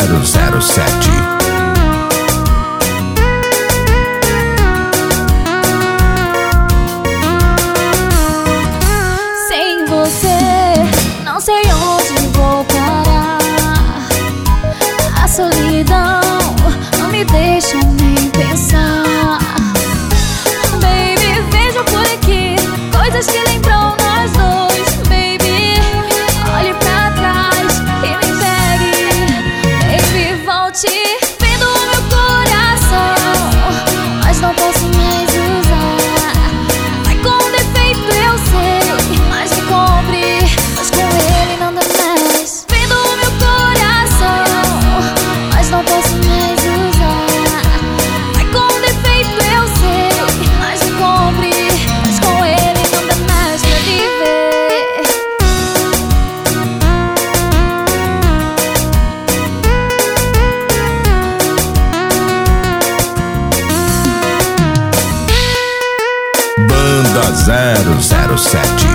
007. Sem você, não sei onde vou parar. A solidão não me deixa nem pensar. Baby, vejo por aqui coisas que lembram nós dois. Baby, olhe pra trás e me pegue. Baby, volte vendo o meu coração, mas não posso mais usar. Vai com defeito, eu sei, mas me compre, mas com ele não dá mais. Vendo o meu coração, mas não posso mais usar. Vai com defeito, eu sei, mas me compre, mas com ele não dá mais pra viver. Banda 007.